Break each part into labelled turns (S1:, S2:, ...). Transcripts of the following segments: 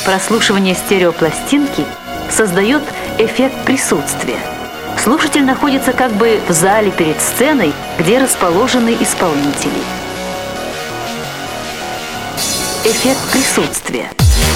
S1: Прослушивание стереопластинки создает эффект присутствия. Слушатель находится как бы в зале перед сценой, где расположены исполнители. Эффект присутствия.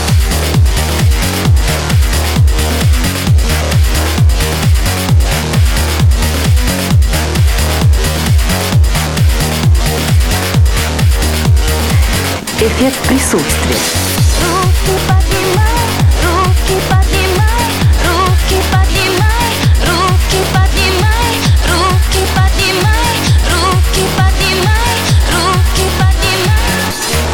S1: Эффект присутствия.
S2: Руки поднимай, руки поднимай, руки поднимай, руки поднимай, руки поднимай, руки поднимай, руки поднимай.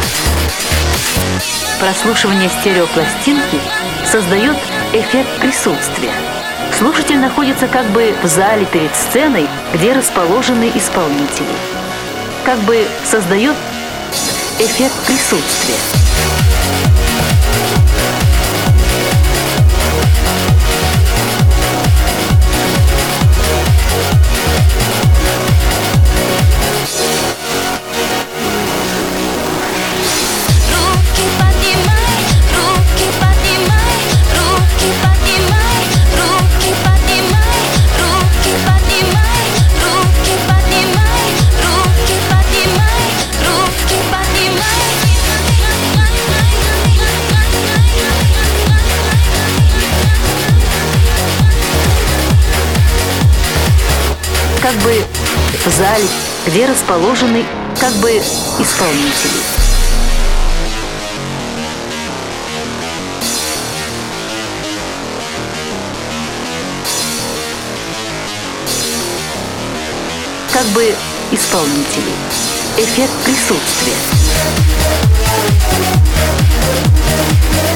S1: Прослушивание стереопластинки создает эффект присутствия. Слушатель находится как бы в зале перед сценой, где расположены исполнители. Как бы создает эффект присутствия.
S2: Руки поднимай, руки поднимай, руки поднимай, руки поднимай, руки поднимай, руки поднимай, руки поднимай, руки поднимай.
S1: Как бы в зале, где расположены как бы исполнители. Как бы исполнители. Эффект присутствия.